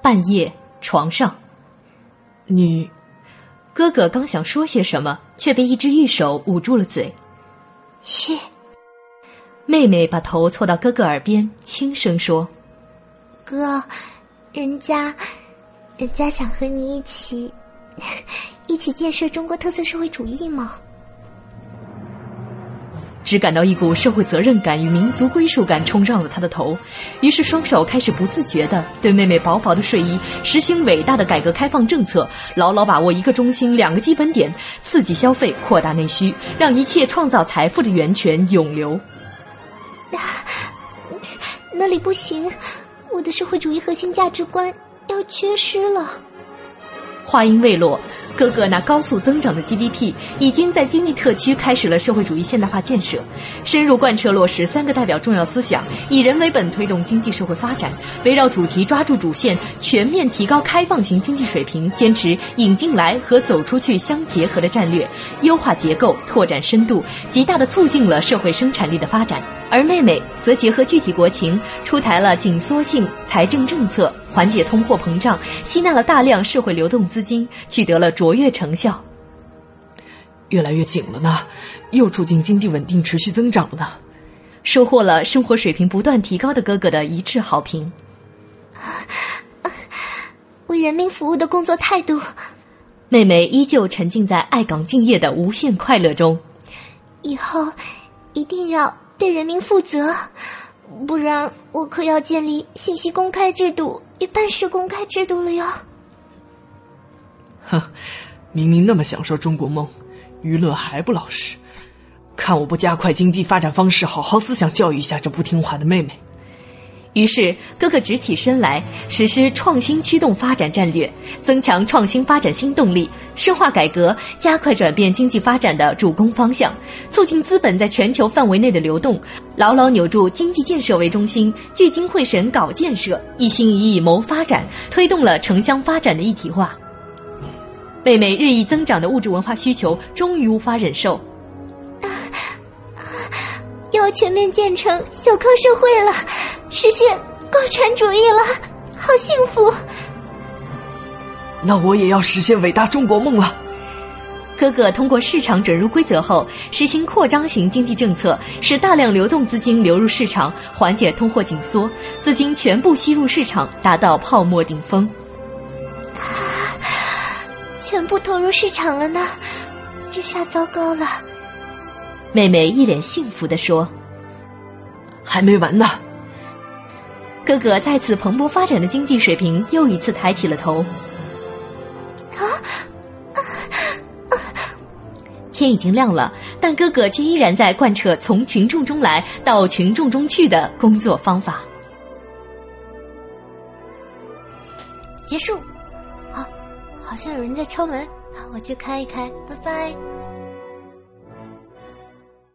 半夜床上。 你…… 哥哥刚想说些什么，却被一只玉手捂住了嘴。 嘘。 妹妹把头凑到哥哥耳边，轻声说： 哥，人家想和你一起建设中国特色社会主义吗？ 只感到一股社会责任感与民族归属感冲上了他的头，于是双手开始不自觉地对妹妹薄薄的睡衣实行伟大的改革开放政策，牢牢把握一个中心两个基本点，刺激消费，扩大内需，让一切创造财富的源泉涌流。 那里不行，我的社会主义核心价值观要缺失了。 话音未落，哥哥那高速增长的 GDP 已经在经济特区开始了社会主义现代化建设，深入贯彻落实3个代表重要思想，以人为本推动经济社会发展，围绕主题抓住主线，全面提高开放型经济水平，坚持引进来和走出去相结合的战略，优化结构，拓展深度，极大地促进了社会生产力的发展。而妹妹则结合具体国情，出台了紧缩性财政政策，缓解通货膨胀，吸纳了大量社会流动资金，取得了卓越成效。 越来越紧了呢，又促进经济稳定持续增长了呢， 收获了生活水平不断提高的哥哥的一致好评。 为人民服务的工作态度。 妹妹依旧沉浸在爱岗敬业的无限快乐中。 以后一定要对人民负责，不然我可要建立信息公开制度与办事公开制度了哟。 哼，明明那么享受中国梦，娱乐还不老实，看我不加快经济发展方式，好好思想教育一下这不听话的妹妹。 于是哥哥直起身来，实施创新驱动发展战略，增强创新发展新动力，深化改革，加快转变经济发展的主攻方向，促进资本在全球范围内的流动，牢牢扭住经济建设为中心，聚精会神搞建设，一心一意谋发展，推动了城乡发展的一体化。妹妹日益增长的物质文化需求终于无法忍受， 要全面建成小康社会了，实现共产主义了，好幸福。 那我也要实现伟大中国梦了。 哥哥通过市场准入规则后，实行扩张型经济政策，使大量流动资金流入市场，缓解通货紧缩，资金全部吸入市场，达到泡沫顶峰。 全部投入市场了呢，这下糟糕了。 妹妹一脸幸福地说： 还没完呢。 哥哥再次蓬勃发展的经济水平又一次抬起了头。天已经亮了，但哥哥却依然在贯彻从群众中来到群众中去的工作方法。 结束。好像有人在敲门，我去开一开，拜拜。